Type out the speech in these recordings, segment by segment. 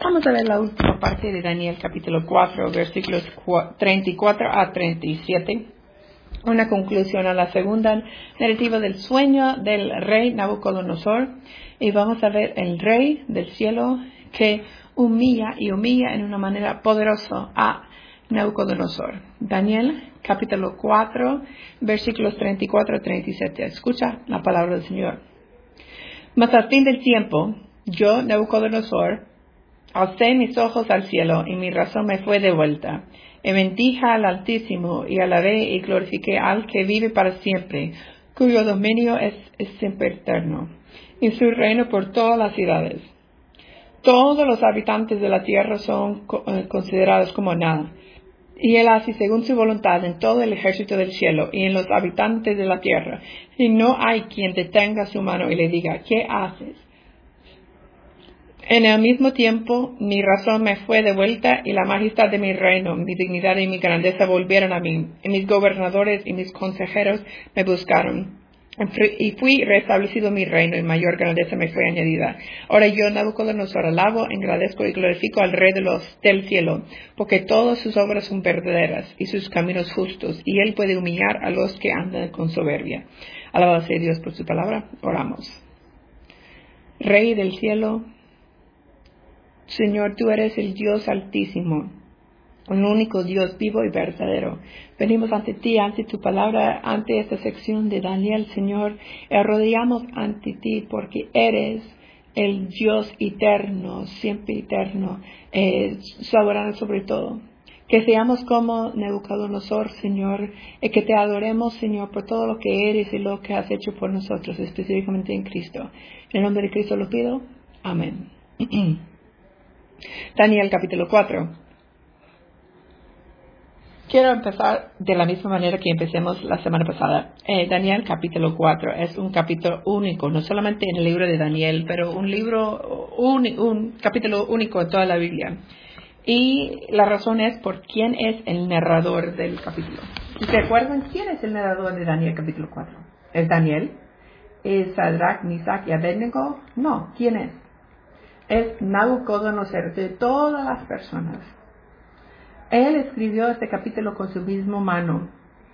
Vamos a ver la última parte de Daniel capítulo 4, versículos 34 a 37. Una conclusión a la segunda narrativa del sueño del rey Nabucodonosor. Y vamos a ver el rey del cielo que humilla en una manera poderosa a Nabucodonosor. Daniel capítulo 4, versículos 34 a 37. Escucha la palabra del Señor. Mas al fin del tiempo, yo, Nabucodonosor, alcé mis ojos al cielo y mi razón me fue devuelta. Y bendije al Altísimo y alabé y glorifiqué al que vive para siempre, cuyo dominio es siempre eterno, y su reino por todas las ciudades. Todos los habitantes de la tierra son considerados como nada, y él hace según su voluntad en todo el ejército del cielo y en los habitantes de la tierra, y no hay quien detenga su mano y le diga, ¿qué haces? En el mismo tiempo, mi razón me fue devuelta y la majestad de mi reino, mi dignidad y mi grandeza volvieron a mí. Y mis gobernadores y mis consejeros me buscaron. Y fui restablecido mi reino y mayor grandeza me fue añadida. Ahora yo, Nabucodonosor, alabo, agradezco y glorifico al Rey del cielo, porque todas sus obras son verdaderas y sus caminos justos, y él puede humillar a los que andan con soberbia. Alabado sea Dios por su palabra. Oramos. Rey del cielo, Señor, tú eres el Dios altísimo, el único Dios vivo y verdadero. Venimos ante ti, ante tu palabra, ante esta sección de Daniel, Señor, y arrodillamos ante ti porque eres el Dios eterno, siempre eterno, soberano sobre todo. Que seamos como Nabucodonosor, Señor, y que te adoremos, Señor, por todo lo que eres y lo que has hecho por nosotros, específicamente en Cristo. En el nombre de Cristo lo pido. Amén. Daniel capítulo 4. Quiero empezar de la misma manera que empecemos la semana pasada. Daniel capítulo 4 es un capítulo único, no solamente en el libro de Daniel, pero un capítulo único en toda la Biblia. Y la razón es por quién es el narrador del capítulo. ¿Se acuerdan quién es el narrador de Daniel capítulo 4? ¿Es Daniel? ¿Es Sadrach, Mesach y Abednego? No, ¿quién es? Es Nabucodonosor, de todas las personas. Él escribió este capítulo con su misma mano.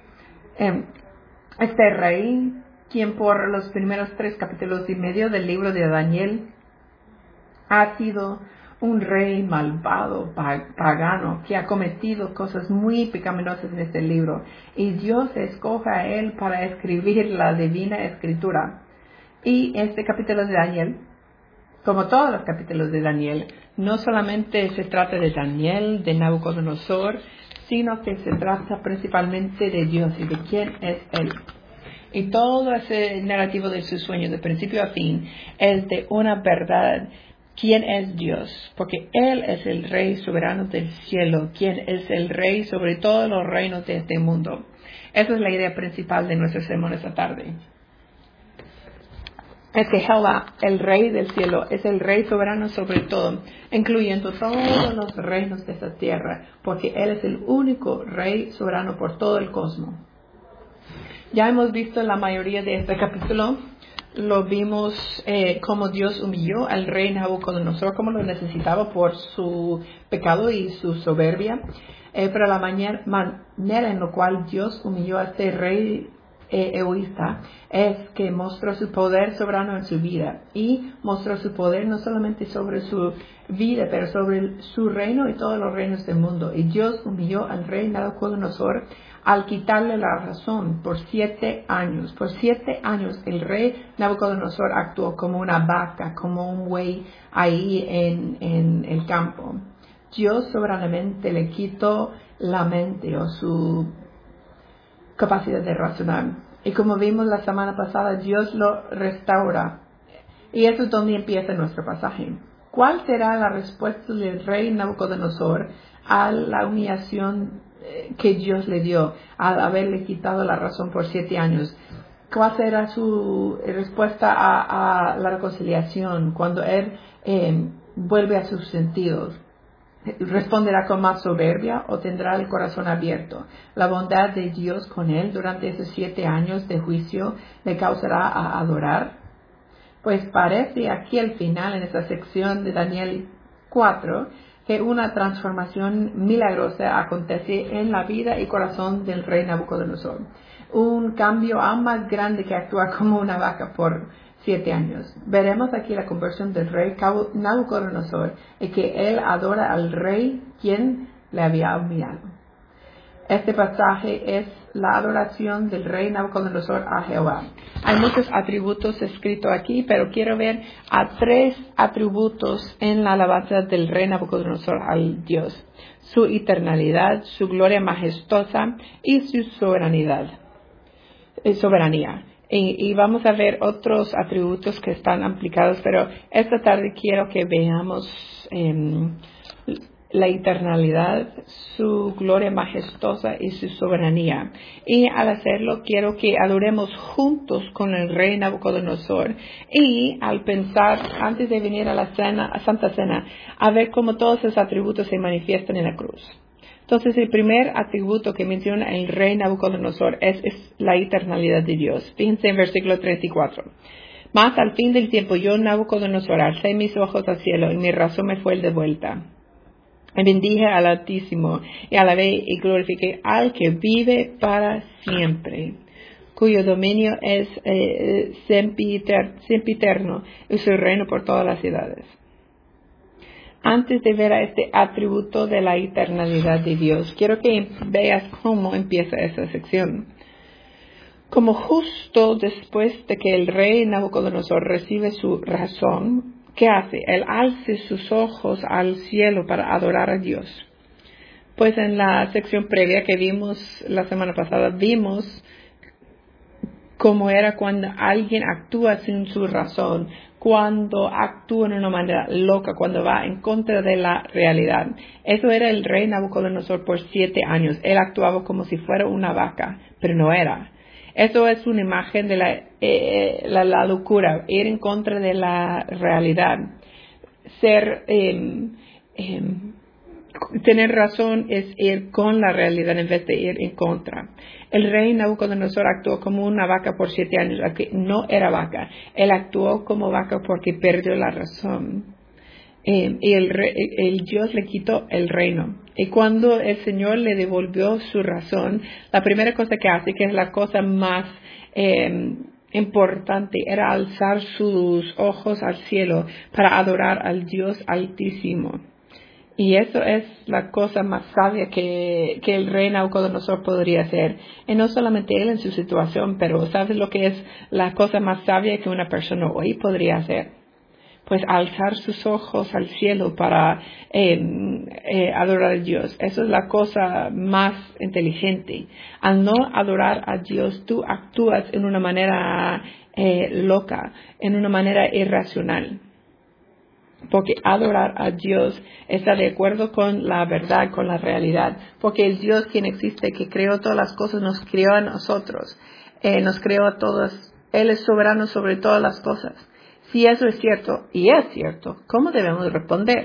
Este rey, quien por los primeros 3 capítulos y medio del libro de Daniel ha sido un rey malvado, pagano, que ha cometido cosas muy pecaminosas en este libro. Y Dios escoge a él para escribir la divina escritura. Y este capítulo de Daniel, como todos los capítulos de Daniel, no solamente se trata de Daniel, de Nabucodonosor, sino que se trata principalmente de Dios y de quién es Él. Y todo ese narrativo de su sueño, de principio a fin, es de una verdad. ¿Quién es Dios? Porque Él es el Rey soberano del cielo, quien es el Rey sobre todos los reinos de este mundo. Esa es la idea principal de nuestro sermón esta tarde. Es que Jehová, el Rey del cielo, es el Rey soberano sobre todo, incluyendo todos los reinos de esta tierra, porque Él es el único Rey soberano por todo el cosmos. Ya hemos visto la mayoría de este capítulo, lo vimos como Dios humilló al rey Nabucodonosor, como lo necesitaba por su pecado y su soberbia, pero la manera en la cual Dios humilló a este rey egoísta es que mostró su poder soberano en su vida y mostró su poder no solamente sobre su vida, pero sobre su reino y todos los reinos del mundo. Y Dios humilló al rey Nabucodonosor al quitarle la razón por 7 años. Por 7 años el rey Nabucodonosor actuó como una vaca, como un buey ahí en el campo. Dios soberanamente le quitó la mente o su capacidad de razonar. Y como vimos la semana pasada, Dios lo restaura. Y eso es donde empieza nuestro pasaje. ¿Cuál será la respuesta del rey Nabucodonosor a la humillación que Dios le dio al haberle quitado la razón por 7 años? ¿Cuál será su respuesta a la reconciliación cuando él vuelve a sus sentidos? ¿Responderá con más soberbia o tendrá el corazón abierto? La bondad de Dios con él durante esos 7 años de juicio le causará a adorar. Pues parece aquí al final en esta sección de Daniel 4, que una transformación milagrosa acontece en la vida y corazón del rey Nabucodonosor. Un cambio aún más grande que actúa como una vaca por 7 años. Veremos aquí la conversión del rey Nabucodonosor y que él adora al rey quien le había humillado. Este pasaje es la adoración del rey Nabucodonosor a Jehová. Hay muchos atributos escritos aquí, pero quiero ver a 3 atributos en la alabanza del rey Nabucodonosor al Dios: su eternalidad, su gloria majestuosa y su soberanía. Y vamos a ver otros atributos que están aplicados, pero esta tarde quiero que veamos la eternalidad, su gloria majestuosa y su soberanía. Y al hacerlo, quiero que adoremos juntos con el rey Nabucodonosor. Y al pensar, antes de venir a la Santa Cena, a ver cómo todos esos atributos se manifiestan en la cruz. Entonces, el primer atributo que menciona el rey Nabucodonosor es la eternalidad de Dios. Fíjense en versículo 34. Mas al fin del tiempo, yo, Nabucodonosor, alcé mis ojos al cielo y mi razón me fue de vuelta. Y bendije al Altísimo y alabé y glorifiqué al que vive para siempre, cuyo dominio es sempiterno y su reino por todas las edades. Antes de ver a este atributo de la eternalidad de Dios, quiero que veas cómo empieza esa sección. Como justo después de que el rey Nabucodonosor recibe su razón, ¿qué hace? Él alza sus ojos al cielo para adorar a Dios. Pues en la sección previa que vimos la semana pasada, vimos cómo era cuando alguien actúa sin su razón, cuando actúa de una manera loca, cuando va en contra de la realidad. Eso era el rey Nabucodonosor por 7 años. Él actuaba como si fuera una vaca, pero no era. Eso es una imagen de la locura, ir en contra de la realidad. Tener razón es ir con la realidad en vez de ir en contra. El rey Nabucodonosor actuó como una vaca por 7 años, aunque no era vaca. Él actuó como vaca porque perdió la razón. Y el Dios le quitó el reino. Y cuando el Señor le devolvió su razón, la primera cosa que hace, que es la cosa más importante, era alzar sus ojos al cielo para adorar al Dios Altísimo. Y eso es la cosa más sabia que el rey Nabucodonosor podría hacer. Y no solamente él en su situación, pero ¿sabes lo que es la cosa más sabia que una persona hoy podría hacer? Pues alzar sus ojos al cielo para adorar a Dios. Eso es la cosa más inteligente. Al no adorar a Dios, tú actúas en una manera loca, en una manera irracional. Porque adorar a Dios está de acuerdo con la verdad, con la realidad. Porque el Dios quien existe, que creó todas las cosas, nos creó a nosotros. Nos creó a todos. Él es soberano sobre todas las cosas. Si eso es cierto, y es cierto, ¿cómo debemos responder?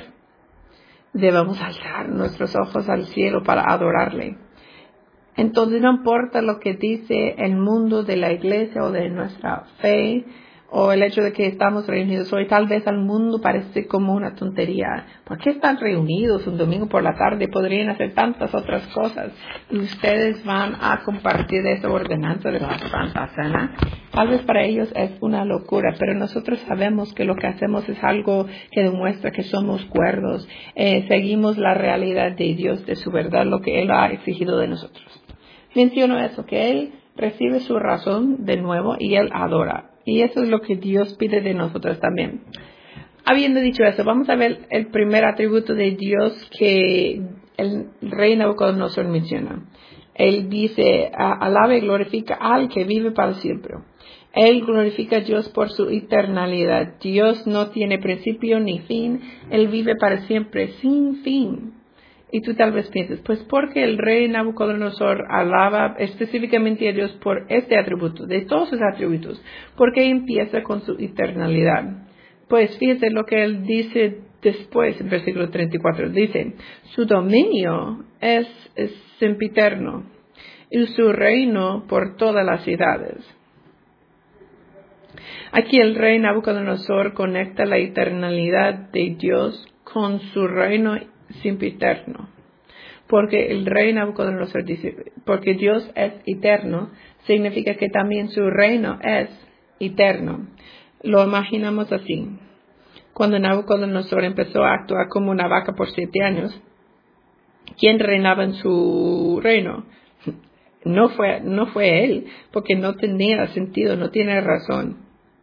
Debemos alzar nuestros ojos al cielo para adorarle. Entonces no importa lo que dice el mundo de la iglesia o de nuestra fe, o el hecho de que estamos reunidos hoy, tal vez al mundo parece como una tontería. ¿Por qué están reunidos un domingo por la tarde? Podrían hacer tantas otras cosas. Y ustedes van a compartir esa ordenanza de la Santa Cena. Tal vez para ellos es una locura, pero nosotros sabemos que lo que hacemos es algo que demuestra que somos cuerdos. Seguimos la realidad de Dios, de su verdad, lo que Él ha exigido de nosotros. Menciono eso, que Él recibe su razón de nuevo y Él adora. Y eso es lo que Dios pide de nosotros también. Habiendo dicho eso, vamos a ver el primer atributo de Dios que el rey Nabucodonosor menciona. Él dice, alaba y glorifica al que vive para siempre. Él glorifica a Dios por su eternalidad. Dios no tiene principio ni fin. Él vive para siempre, sin fin. Y tú tal vez pienses, pues porque el rey Nabucodonosor alaba específicamente a Dios por este atributo, de todos sus atributos, porque empieza con su eternalidad. Pues fíjate lo que él dice después, en versículo 34, dice, su dominio es sempiterno y su reino por todas las edades. Aquí el rey Nabucodonosor conecta la eternalidad de Dios con su reino sempiterno. Porque el rey Nabucodonosor dice, porque Dios es eterno, significa que también su reino es eterno. Lo imaginamos así. Cuando Nabucodonosor empezó a actuar como una vaca por 7 años, ¿quién reinaba en su reino? No fue él, porque no tenía sentido, no tiene razón.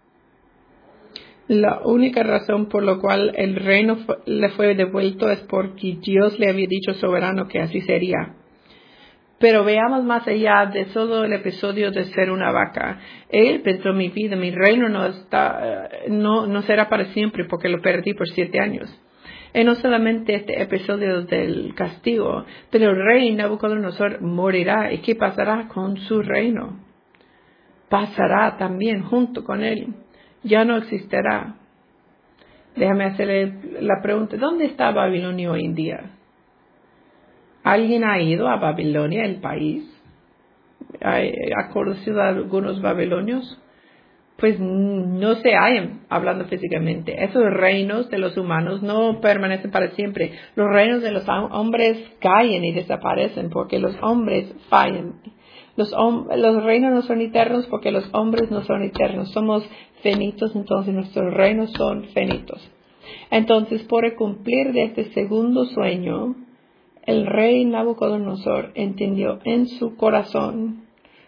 La única razón por la cual el reino le fue devuelto es porque Dios le había dicho soberano que así sería. Pero veamos más allá de todo el episodio de ser una vaca. Él pensó, mi reino no será para siempre porque lo perdí por 7 años. Y no solamente este episodio del castigo, pero el rey Nabucodonosor morirá. ¿Y qué pasará con su reino? Pasará también junto con él. Ya no existirá. Déjame hacerle la pregunta, ¿dónde está Babilonia hoy en día? ¿Alguien ha ido a Babilonia, el país? ¿Ha conocido a algunos babilonios? Pues no se hallan hablando físicamente. Esos reinos de los humanos no permanecen para siempre. Los reinos de los hombres caen y desaparecen porque los hombres fallan. Los reinos no son eternos porque los hombres no son eternos. Somos finitos, entonces nuestros reinos son finitos. Entonces, por el cumplir de este segundo sueño, el rey Nabucodonosor entendió en su corazón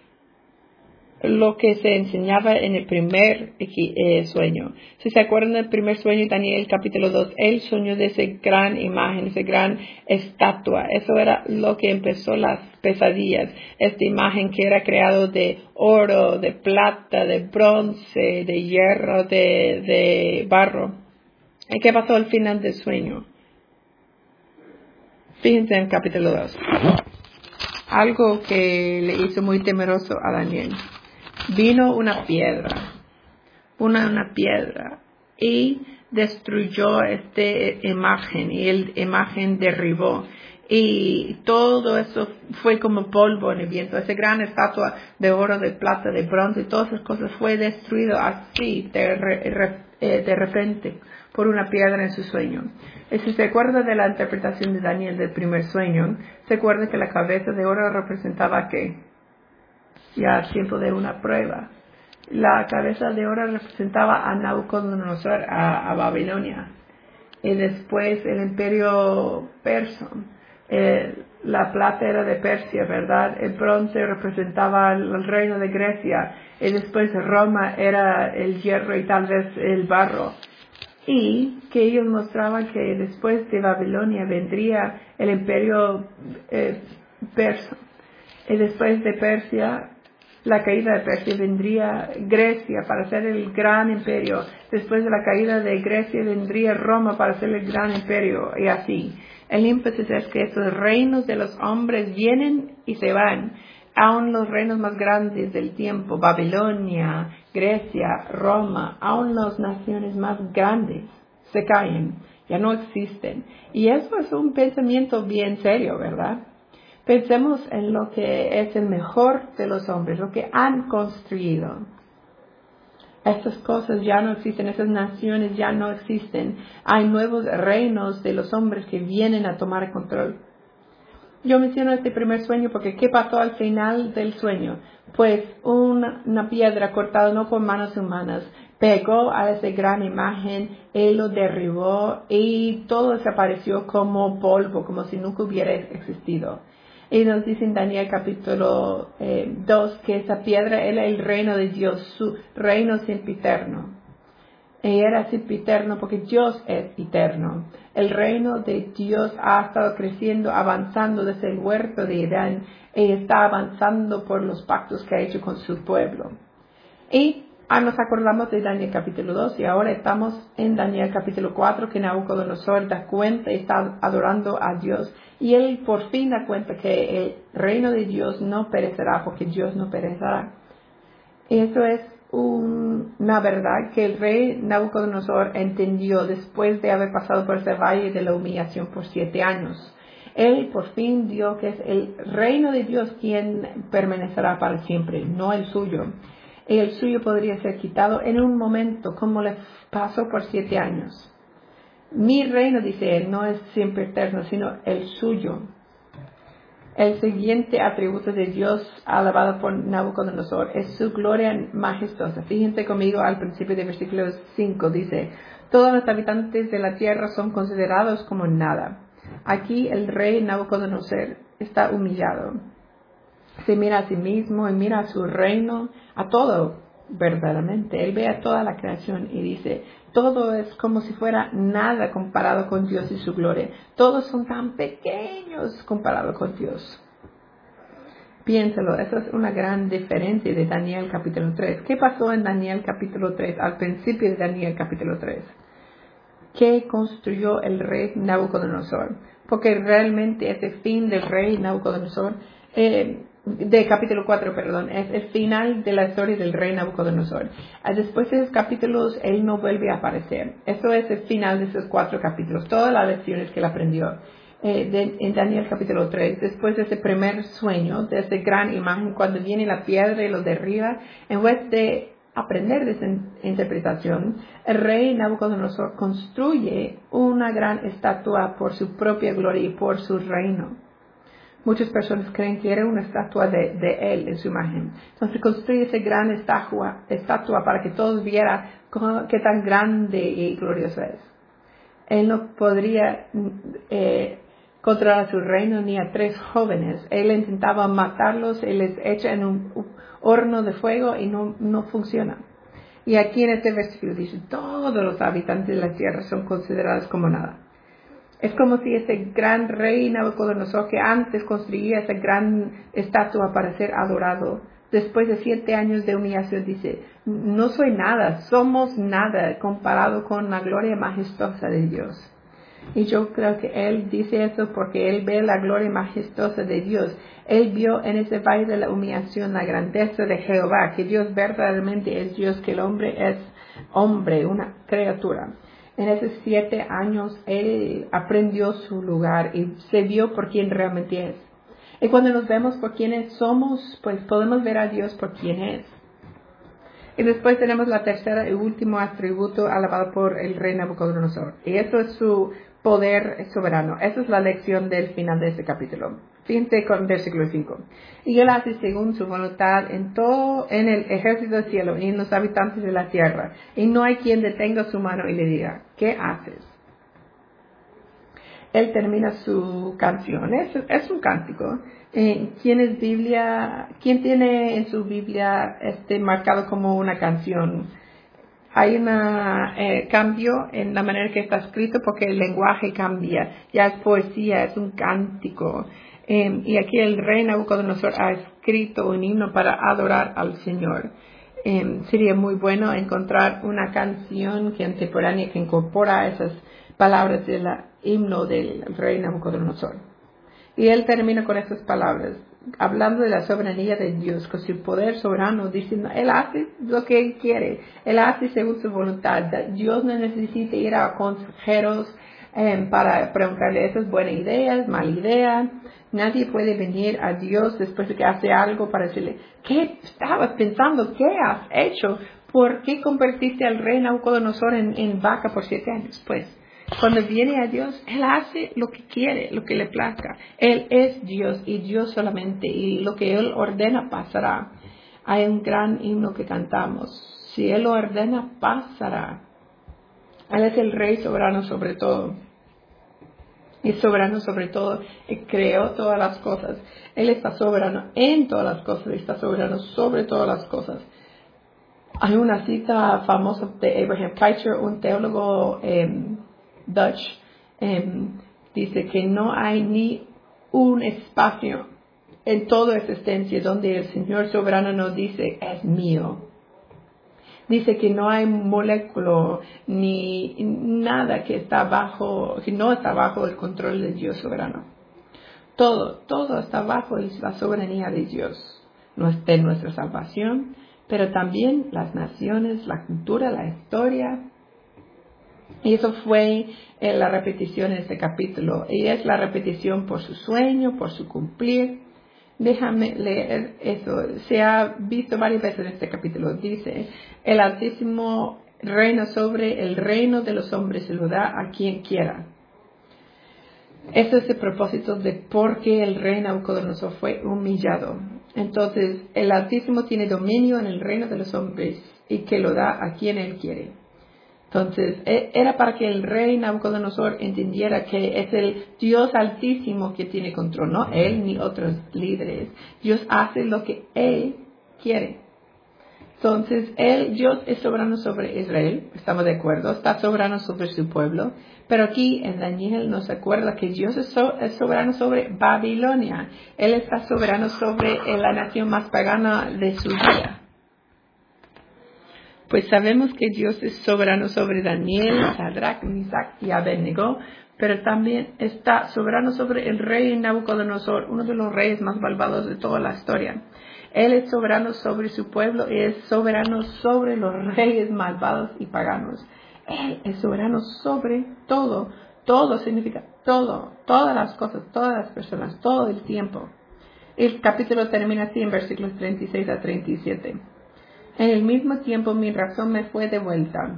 lo que se enseñaba en el primer sueño. Si se acuerdan del primer sueño, Daniel capítulo 2, él soñó de esa gran imagen, esa gran estatua. Eso era lo que empezó las pesadillas. Esta imagen que era creado de oro, de plata, de bronce, de hierro, de barro. ¿Y qué pasó al final del sueño? Fíjense en el capítulo 2. Algo que le hizo muy temeroso a Daniel. Vino una piedra y destruyó esta imagen y la imagen derribó y todo eso fue como polvo en el viento. Esa gran estatua de oro, de plata, de bronce, todas esas cosas fue destruido así de repente por una piedra en su sueño. Y si se acuerda de la interpretación de Daniel del primer sueño, se acuerda que la cabeza de oro representaba ¿qué? Ya tiempo de una prueba. La cabeza de oro representaba a Nabucodonosor, a Babilonia. Y después el imperio persa. La plata era de Persia, ¿verdad? El bronce representaba el reino de Grecia. Y después Roma era el hierro y tal vez el barro. Y que ellos mostraban que después de Babilonia vendría el imperio persa. Y después de Persia, la caída de Persia, vendría Grecia para ser el gran imperio. Después de la caída de Grecia vendría Roma para ser el gran imperio. Y así. El énfasis es que estos reinos de los hombres vienen y se van. Aún los reinos más grandes del tiempo, Babilonia, Grecia, Roma, aún las naciones más grandes se caen. Ya no existen. Y eso es un pensamiento bien serio, ¿verdad? Pensemos en lo que es el mejor de los hombres, lo que han construido. Estas cosas ya no existen, esas naciones ya no existen. Hay nuevos reinos de los hombres que vienen a tomar control. Yo menciono este primer sueño porque ¿qué pasó al final del sueño? Pues una piedra cortada no por manos humanas pegó a esa gran imagen, él lo derribó y todo desapareció como polvo, como si nunca hubiera existido. Y nos dice en Daniel capítulo 2 que esa piedra era el reino de Dios, su reino sempiterno. Y era sempiterno porque Dios es eterno. El reino de Dios ha estado creciendo, avanzando desde el huerto de Edén y está avanzando por los pactos que ha hecho con su pueblo. Y nos acordamos de Daniel capítulo 2 y ahora estamos en Daniel capítulo 4 que Nabucodonosor da cuenta y está adorando a Dios. Y él por fin da cuenta que el reino de Dios no perecerá porque Dios no perecerá. Y eso es una verdad que el rey Nabucodonosor entendió después de haber pasado por ese valle de la humillación por 7 años. Él por fin vio que es el reino de Dios quien permanecerá para siempre, no el suyo. Y el suyo podría ser quitado en un momento, como le pasó por 7 años. Mi reino, dice él, no es siempre eterno, sino el suyo. El siguiente atributo de Dios alabado por Nabucodonosor es su gloria majestuosa. Fíjense conmigo al principio del versículo 5, dice, todos los habitantes de la tierra son considerados como nada. Aquí el rey Nabucodonosor está humillado. Se mira a sí mismo y mira a su reino, a todo verdaderamente. Él ve a toda la creación y dice, todo es como si fuera nada comparado con Dios y su gloria. Todos son tan pequeños comparado con Dios. Piénsalo, eso es una gran diferencia de Daniel capítulo 3. ¿Qué pasó en Daniel capítulo 3, al principio de Daniel capítulo 3? ¿Qué construyó el rey Nabucodonosor? Porque realmente ese fin del rey Nabucodonosor, de capítulo 4, perdón, es el final de la historia del rey Nabucodonosor. Después de esos capítulos, él no vuelve a aparecer. Eso es el final de esos 4 capítulos, todas las lecciones que él aprendió. En Daniel capítulo 3, después de ese primer sueño, de esa gran imagen, cuando viene la piedra y lo derriba, en vez de aprender de esa interpretación, el rey Nabucodonosor construye una gran estatua por su propia gloria y por su reino. Muchas personas creen que era una estatua de él en su imagen. Entonces construye esa gran estatua para que todos vieran qué tan grande y glorioso es. Él no podría controlar su reino ni a 3 jóvenes. Él intentaba matarlos, él les echa en un horno de fuego y no funciona. Y aquí en este versículo dice, todos los habitantes de la tierra son considerados como nada. Es como si ese gran rey Nabucodonosor, que antes construía esa gran estatua para ser adorado, después de 7 años de humillación dice, no soy nada, somos nada comparado con la gloria majestuosa de Dios. Y yo creo que él dice eso porque él ve la gloria majestuosa de Dios. Él vio en ese valle de la humillación la grandeza de Jehová, que Dios verdaderamente es Dios, que el hombre es hombre, una criatura. En esos 7 años él aprendió su lugar y se vio por quien realmente es. Y cuando nos vemos por quienes somos, pues podemos ver a Dios por quien es. Y después tenemos la tercera y último atributo alabado por el rey Nabucodonosor. Y eso es su poder soberano. Esa es la lección del final de este capítulo. Fíjense con versículo 5. Y él hace según su voluntad en el ejército del cielo y en los habitantes de la tierra. Y no hay quien detenga su mano y le diga, ¿qué haces? Él termina su canción. Es un cántico. ¿Quién tiene en su Biblia marcado como una canción? Hay un cambio en la manera que está escrito porque el lenguaje cambia. Ya es poesía, es un cántico. Y aquí el rey Nabucodonosor ha escrito un himno para adorar al Señor. Sería muy bueno encontrar una canción contemporánea que incorpora esas palabras del himno del rey Nabucodonosor. Y él termina con estas palabras, hablando de la soberanía de Dios, con su poder soberano, diciendo, él hace lo que él quiere, él hace según su voluntad. Dios no necesita ir a consejeros para preguntarle, ¿eso es buena idea, es mala idea? Nadie puede venir a Dios después de que hace algo para decirle, ¿qué estabas pensando? ¿Qué has hecho? ¿Por qué convertiste al rey Nabucodonosor en vaca por 7 años? Pues, cuando viene a Dios, Él hace lo que quiere, lo que le plazca. Él es Dios y Dios solamente, y lo que Él ordena pasará. Hay un gran himno que cantamos. Si Él lo ordena, pasará. Él es el Rey soberano sobre todo. Y soberano sobre todo, Él creó todas las cosas. Él está soberano en todas las cosas, está soberano sobre todas las cosas. Hay una cita famosa de Abraham Kuyper, un teólogo Dutch, dice que no hay ni un espacio en toda existencia donde el Señor soberano no dice, es mío. Dice que no hay molécula ni nada que no está bajo el control de Dios soberano. Todo está bajo la soberanía de Dios, de nuestra salvación, pero también las naciones, la cultura, la historia. Y eso fue la repetición en este capítulo. Y es la repetición por su sueño, por su cumplir. Déjame leer eso. Se ha visto varias veces en este capítulo. Dice, el Altísimo reina sobre el reino de los hombres y lo da a quien quiera. Ese es el propósito de por qué el rey Nabucodonosor fue humillado. Entonces, el Altísimo tiene dominio en el reino de los hombres y que lo da a quien él quiere. Entonces, era para que el rey Nabucodonosor entendiera que es el Dios Altísimo que tiene control, no él ni otros líderes. Dios hace lo que él quiere. Entonces, Dios es soberano sobre Israel, estamos de acuerdo, está soberano sobre su pueblo, pero aquí en Daniel nos acuerda que Dios es soberano sobre Babilonia. Él está soberano sobre la nación más pagana de su día. Pues sabemos que Dios es soberano sobre Daniel, Sadrach, Mesach y Abednego, pero también está soberano sobre el rey Nabucodonosor, uno de los reyes más malvados de toda la historia. Él es soberano sobre su pueblo y es soberano sobre los reyes malvados y paganos. Él es soberano sobre todo. Todo significa todo, todas las cosas, todas las personas, todo el tiempo. El capítulo termina así en versículos 36 a 37. En el mismo tiempo mi razón me fue devuelta,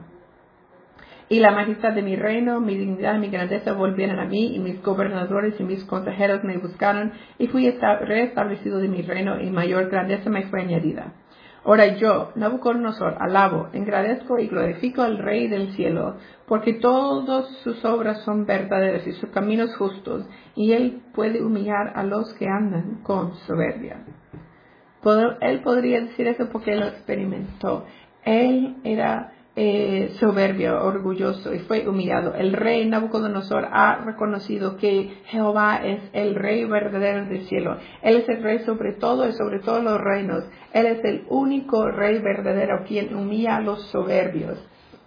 y la majestad de mi reino, mi dignidad y mi grandeza volvieron a mí, y mis gobernadores y mis consejeros me buscaron, y fui reestablecido de mi reino, y mayor grandeza me fue añadida. Ahora yo, Nabucodonosor, alabo, engrandezco y glorifico al Rey del cielo, porque todas sus obras son verdaderas y sus caminos justos, y él puede humillar a los que andan con soberbia. Él podría decir eso porque él lo experimentó. Él era soberbio, orgulloso y fue humillado. El rey Nabucodonosor ha reconocido que Jehová es el rey verdadero del cielo. Él es el rey sobre todo y sobre todos los reinos. Él es el único rey verdadero quien humilla a los soberbios.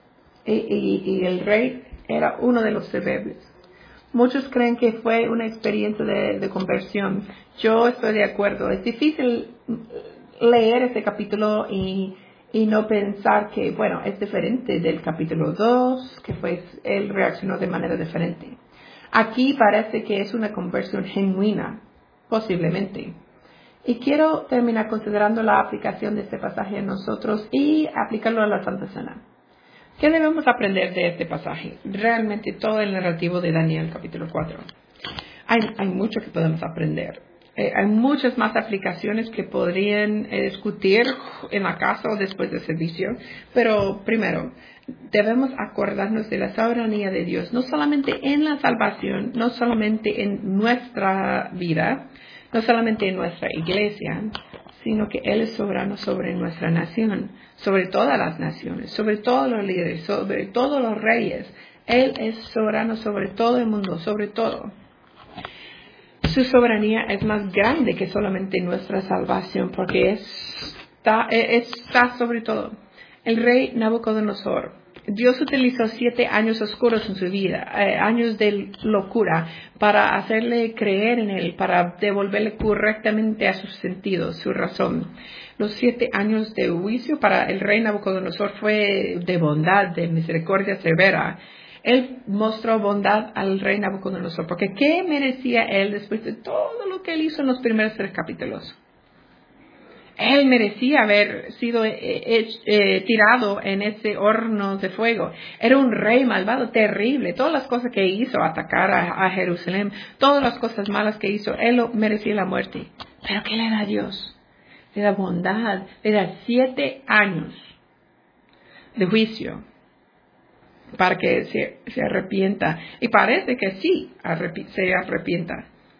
Y el rey era uno de los soberbios. Muchos creen que fue una experiencia de conversión. Yo estoy de acuerdo. Es difícil leer este capítulo y no pensar que, bueno, es diferente del capítulo 2, que él reaccionó de manera diferente. Aquí parece que es una conversión genuina, posiblemente. Y quiero terminar considerando la aplicación de este pasaje a nosotros y aplicarlo a la Santa Cena. ¿Qué debemos aprender de este pasaje? Realmente todo el narrativo de Daniel capítulo 4. Hay mucho que podemos aprender. Hay muchas más aplicaciones que podrían discutir en la casa o después del servicio. Pero primero, debemos acordarnos de la soberanía de Dios, no solamente en la salvación, no solamente en nuestra vida, no solamente en nuestra iglesia, sino que Él es soberano sobre nuestra nación, sobre todas las naciones, sobre todos los líderes, sobre todos los reyes. Él es soberano sobre todo el mundo, sobre todo. Su soberanía es más grande que solamente nuestra salvación, porque está sobre todo. El rey Nabucodonosor, Dios utilizó 7 años oscuros en su vida, años de locura, para hacerle creer en Él, para devolverle correctamente a sus sentidos, su razón. Los 7 años de juicio para el rey Nabucodonosor fue de bondad, de misericordia severa. Él mostró bondad al rey Nabucodonosor, porque ¿qué merecía él después de todo lo que él hizo en los primeros 3 capítulos? Él merecía haber sido tirado en ese horno de fuego. Era un rey malvado, terrible. Todas las cosas que hizo, atacar a Jerusalén, todas las cosas malas que hizo, él merecía la muerte. ¿Pero qué le da Dios? Le da bondad, le da 7 años de juicio para que se arrepienta. Y parece que sí se arrepienta.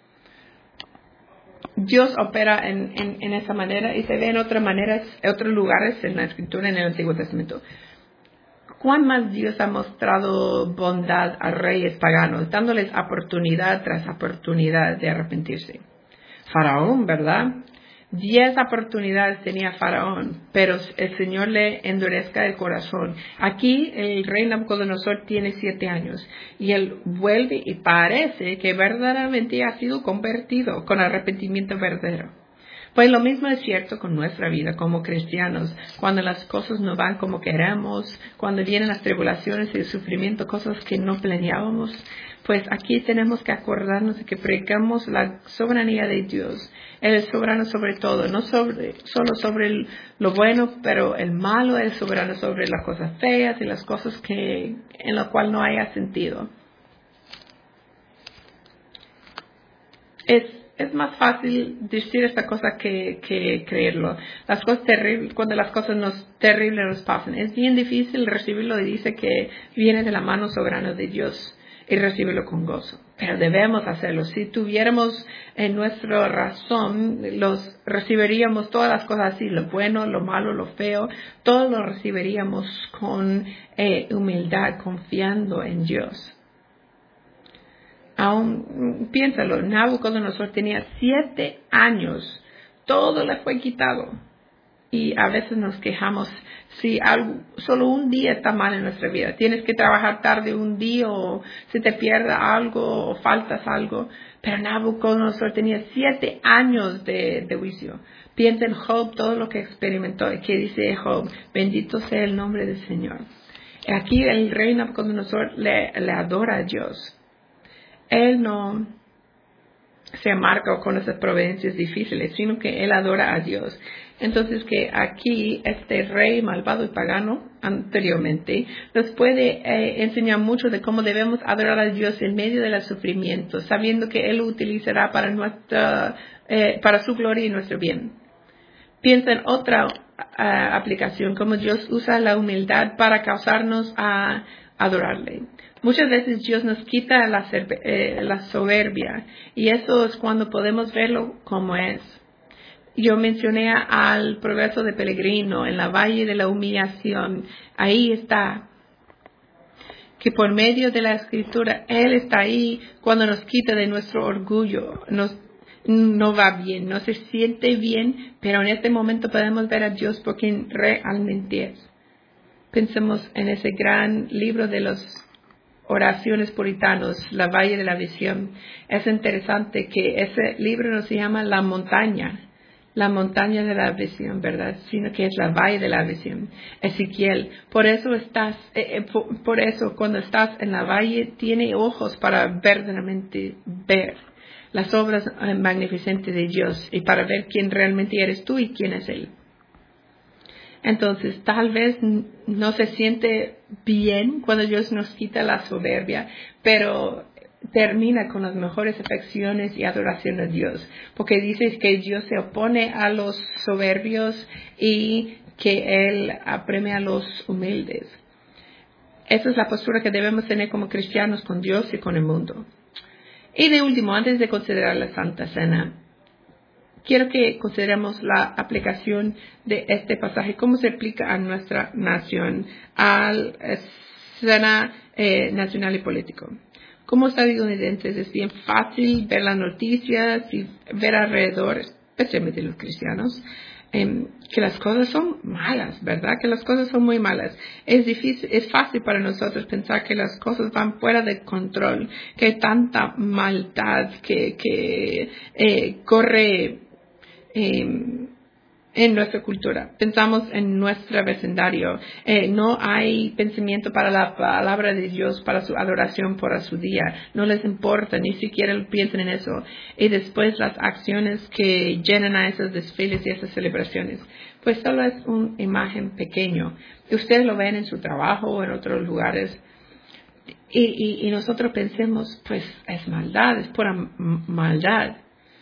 Dios opera en esa manera y se ve en otros lugares en la Escritura, en el Antiguo Testamento. ¿Cuán más Dios ha mostrado bondad a reyes paganos, dándoles oportunidad tras oportunidad de arrepentirse? Faraón, ¿verdad? 10 oportunidades tenía Faraón, pero el Señor le endurezca el corazón. Aquí el rey Nabucodonosor tiene 7 años y él vuelve y parece que verdaderamente ha sido convertido con arrepentimiento verdadero. Pues lo mismo es cierto con nuestra vida como cristianos. Cuando las cosas no van como queremos, cuando vienen las tribulaciones y el sufrimiento, cosas que no planeábamos, Pues aquí tenemos que acordarnos de que predicamos la soberanía de Dios. Él es soberano sobre todo, no solo sobre lo bueno, pero el malo. Él es soberano sobre las cosas feas y las cosas en las cuales no haya sentido. Es más fácil decir esta cosa que creerlo. Las cosas terribles, cuando las cosas terribles nos pasan, es bien difícil recibirlo, y dice que viene de la mano soberana de Dios, y recibirlo con gozo. Pero debemos hacerlo. Si tuviéramos en nuestra razón, recibiríamos todas las cosas así, lo bueno, lo malo, lo feo, todo lo recibiríamos con humildad, confiando en Dios. Aún, piénsalo, Nabucodonosor tenía 7 años, todo le fue quitado. Y a veces nos quejamos si solo un día está mal en nuestra vida. Tienes que trabajar tarde un día, o se te pierde algo, o faltas algo. Pero Nabucodonosor tenía 7 años de juicio. Piensa en Job, todo lo que experimentó. ¿Qué dice Job? Bendito sea el nombre del Señor. Aquí el rey Nabucodonosor le adora a Dios. Él no se amarga con esas providencias difíciles, sino que él adora a Dios. Entonces, que aquí este rey malvado y pagano anteriormente nos puede enseñar mucho de cómo debemos adorar a Dios en medio del sufrimiento, sabiendo que Él lo utilizará para su gloria y nuestro bien. Piensa en otra aplicación, cómo Dios usa la humildad para causarnos a adorarle. Muchas veces Dios nos quita la soberbia, y eso es cuando podemos verlo como es. Yo mencioné al progreso de Pellegrino en la valle de la humillación. Ahí está, que por medio de la escritura Él está ahí cuando nos quita de nuestro orgullo. No va bien, no se siente bien, pero en este momento podemos ver a Dios por quien realmente es. Pensemos en ese gran libro de los oraciones puritanos, la Valle de la Visión. Es interesante que ese libro no se llama la montaña de la visión, ¿verdad? Sino que es la Valle de la Visión. Ezequiel, por eso cuando estás en la valle, tiene ojos para verdaderamente ver las obras magnificentes de Dios, y para ver quién realmente eres tú y quién es Él. Entonces, tal vez no se siente bien cuando Dios nos quita la soberbia, pero termina con las mejores afecciones y adoración a Dios, porque dice que Dios se opone a los soberbios y que Él apremia a los humildes. Esa es la postura que debemos tener como cristianos con Dios y con el mundo. Y de último, antes de considerar la Santa Cena, quiero que consideremos la aplicación de este pasaje, cómo se aplica a nuestra nación, a la escena nacional y político. Como estadounidenses es bien fácil ver las noticias y ver alrededor, especialmente los cristianos, que las cosas son malas, ¿verdad? Que las cosas son muy malas. Es fácil para nosotros pensar que las cosas van fuera de control, que hay tanta maldad que corre en nuestra cultura. Pensamos en nuestro vecindario. No hay pensamiento para la palabra de Dios, para su adoración por su día. No les importa, ni siquiera piensan en eso. Y después las acciones que llenan a esos desfiles y esas celebraciones, pues solo es una imagen pequeño. Ustedes lo ven en su trabajo o en otros lugares. Y nosotros pensemos, pues es maldad, es pura maldad.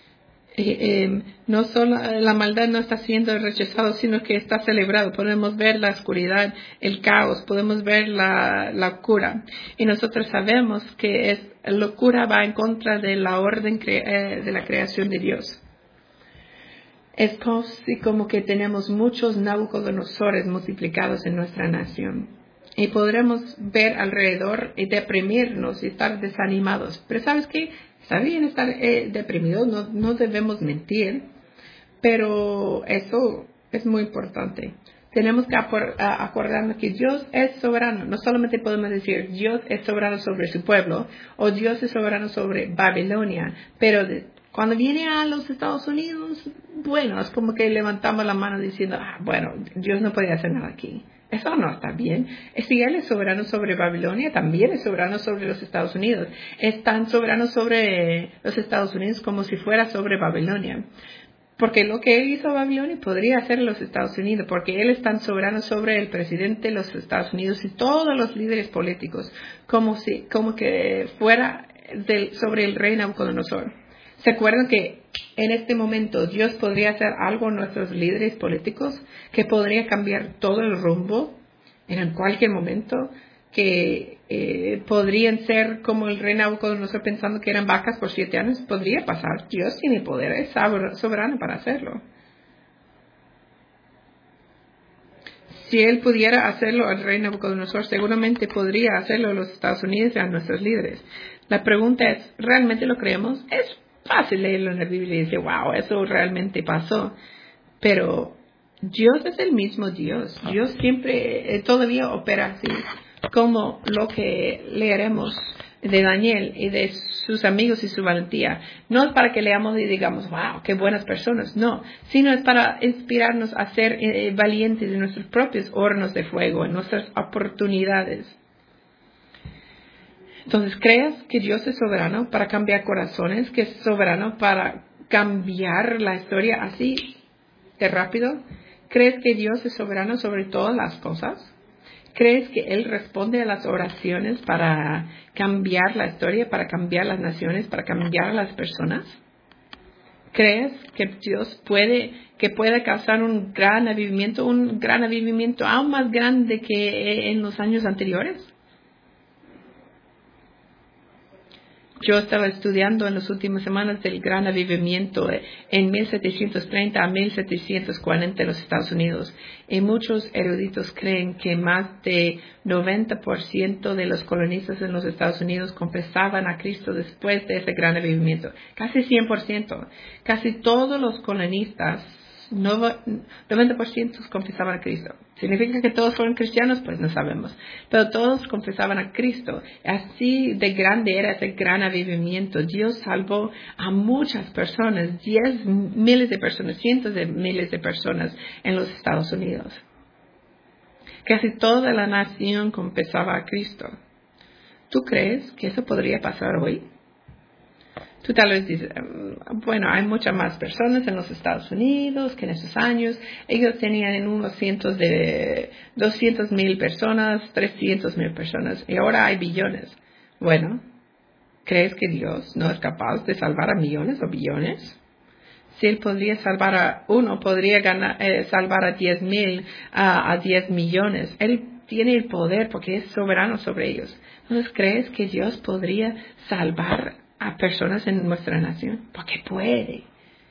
No solo la maldad no está siendo rechazada, sino que está celebrado. Podemos ver la oscuridad, el caos, podemos ver la locura. Y nosotros sabemos que locura va en contra de la orden de la creación de Dios. Es como que tenemos muchos Nabucodonosores multiplicados en nuestra nación. Y podremos ver alrededor y deprimirnos y estar desanimados. Pero ¿sabes qué? Está bien estar deprimidos, no debemos mentir, pero eso es muy importante. Tenemos que acordarnos que Dios es soberano. No solamente podemos decir Dios es soberano sobre su pueblo o Dios es soberano sobre Babilonia, pero cuando viene a los Estados Unidos, bueno, es como que levantamos la mano diciendo, bueno, Dios no puede hacer nada aquí. Eso no está bien. Si Él es soberano sobre Babilonia, también es soberano sobre los Estados Unidos. Es tan soberano sobre los Estados Unidos como si fuera sobre Babilonia. Porque lo que Él hizo a Babilonia podría hacer en los Estados Unidos, porque Él es tan soberano sobre el presidente de los Estados Unidos y todos los líderes políticos, como que fuera sobre el rey Nabucodonosor. ¿Se acuerdan que en este momento Dios podría hacer algo en nuestros líderes políticos que podría cambiar todo el rumbo en cualquier momento? Que podrían ser como el rey Nabucodonosor pensando que eran vacas por 7 años. Podría pasar. Dios tiene poder, es soberano para hacerlo. Si Él pudiera hacerlo al rey Nabucodonosor, seguramente podría hacerlo a los Estados Unidos y a nuestros líderes. La pregunta es, ¿realmente lo creemos? Es fácil leerlo en la Biblia y decir, wow, eso realmente pasó. Pero Dios es el mismo Dios. Dios siempre, todavía opera así, como lo que leeremos de Daniel y de sus amigos y su valentía. No es para que leamos y digamos, wow, qué buenas personas. No, sino es para inspirarnos a ser valientes en nuestros propios hornos de fuego, en nuestras oportunidades. Entonces, ¿crees que Dios es soberano para cambiar corazones? ¿Que es soberano para cambiar la historia así de rápido? ¿Crees que Dios es soberano sobre todas las cosas? ¿Crees que Él responde a las oraciones para cambiar la historia, para cambiar las naciones, para cambiar a las personas? ¿Crees que Dios puede causar un gran avivamiento aún más grande que en los años anteriores? Yo estaba estudiando en las últimas semanas del gran avivamiento en 1730 a 1740 en los Estados Unidos. Y muchos eruditos creen que más de 90% de los colonistas en los Estados Unidos confesaban a Cristo después de ese gran avivamiento. Casi 100%. Casi todos los colonistas, 90% confesaban a Cristo. ¿Significa que todos fueron cristianos? Pues no sabemos. Pero todos confesaban a Cristo. Así de grande era ese gran avivamiento. Dios salvó a muchas personas, miles de personas, cientos de miles de personas en los Estados Unidos. Casi toda la nación confesaba a Cristo. ¿Tú crees que eso podría pasar hoy? Tú tal vez dices, bueno, hay muchas más personas en los Estados Unidos que en esos años. Ellos tenían unos 200,000 personas, 300,000 personas, y ahora hay billones. Bueno, ¿crees que Dios no es capaz de salvar a millones o billones? Si Él podría salvar a uno, podría salvar a 10,000, a 10 millones. Él tiene el poder porque es soberano sobre ellos. Entonces, ¿crees que Dios podría salvar a personas en nuestra nación? Porque puede.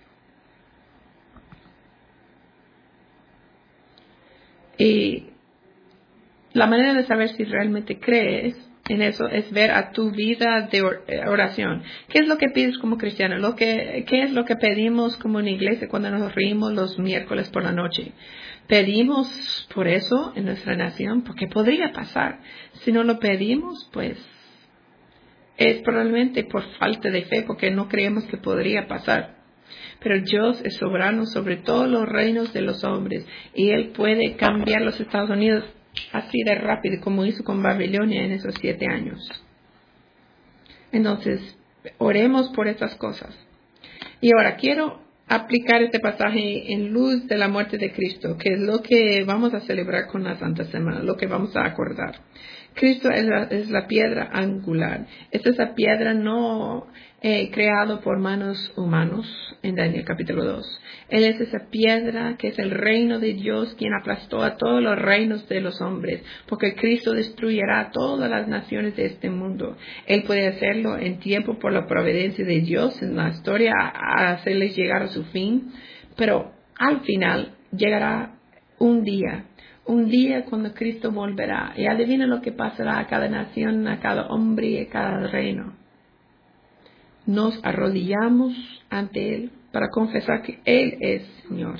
Y la manera de saber si realmente crees en eso es ver a tu vida de oración. ¿Qué es lo que pides como cristiano? ¿Qué es lo que pedimos como en iglesia cuando nos reunimos los miércoles por la noche? ¿Pedimos por eso en nuestra nación? Porque podría pasar. Si no lo pedimos, pues es probablemente por falta de fe, porque no creemos que podría pasar. Pero Dios es soberano sobre todos los reinos de los hombres y Él puede cambiar los Estados Unidos así de rápido como hizo con Babilonia en esos 7 años. Entonces, oremos por estas cosas. Y ahora quiero aplicar este pasaje en luz de la muerte de Cristo, que es lo que vamos a celebrar con la Santa Semana, lo que vamos a acordar. Cristo es la piedra angular. Es esa piedra no creado por manos humanos en Daniel capítulo 2. Él es esa piedra que es el reino de Dios, quien aplastó a todos los reinos de los hombres, porque Cristo destruyerá a todas las naciones de este mundo. Él puede hacerlo en tiempo por la providencia de Dios en la historia, a hacerles llegar a su fin, pero al final llegará un día cuando Cristo volverá. Y adivina lo que pasará a cada nación, a cada hombre y a cada reino. Nos arrodillamos ante Él para confesar que Él es Señor.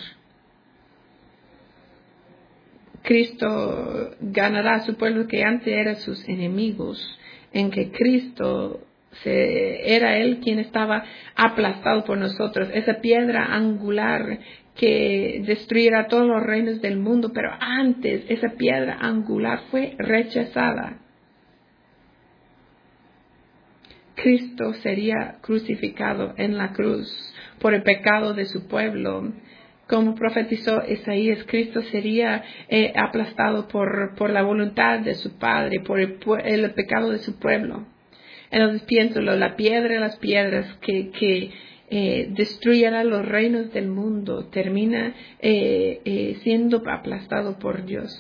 Cristo ganará a su pueblo que antes era sus enemigos, en que Cristo era Él quien estaba aplastado por nosotros, esa piedra angular que destruirá todos los reinos del mundo, pero antes esa piedra angular fue rechazada. Cristo sería crucificado en la cruz por el pecado de su pueblo. Como profetizó Isaías, Cristo sería aplastado por la voluntad de su Padre, por el pecado de su pueblo. Entonces pienso, las piedras que destruirán los reinos del mundo, termina siendo aplastado por Dios.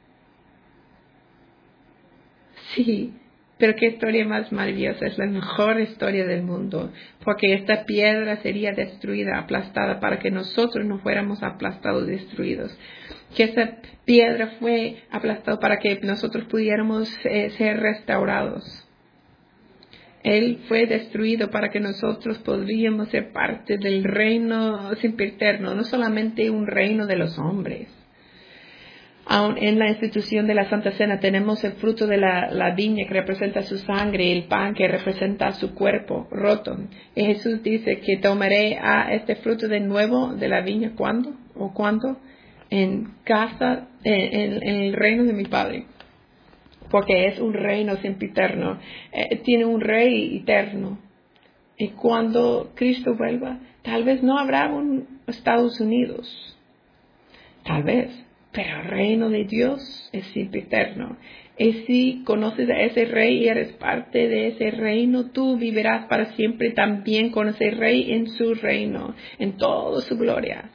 Sí, pero qué historia más maravillosa, es la mejor historia del mundo, porque esta piedra sería destruida, aplastada, para que nosotros no fuéramos aplastados, destruidos. Que esa piedra fue aplastada para que nosotros pudiéramos ser restaurados. Él fue destruido para que nosotros podríamos ser parte del reino sempiterno, no solamente un reino de los hombres. Aún en la institución de la Santa Cena tenemos el fruto de la viña que representa su sangre y el pan que representa su cuerpo roto. Y Jesús dice que tomaré este fruto de nuevo de la viña. ¿Cuándo? En casa, en el reino de mi Padre. Porque es un reino sempiterno. Tiene un rey eterno. Y cuando Cristo vuelva, tal vez no habrá un Estados Unidos. Tal vez. Pero el reino de Dios es sempiterno. Y si conoces a ese rey y eres parte de ese reino, tú vivirás para siempre también con ese rey en su reino, en toda su gloria.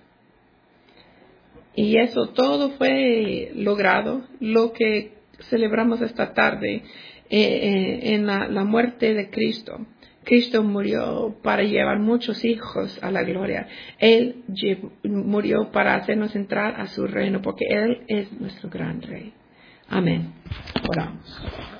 Y eso todo fue logrado, lo que celebramos esta tarde en la muerte de Cristo. Cristo murió para llevar muchos hijos a la gloria. Él murió para hacernos entrar a su reino, porque Él es nuestro gran rey. Amén. Oramos.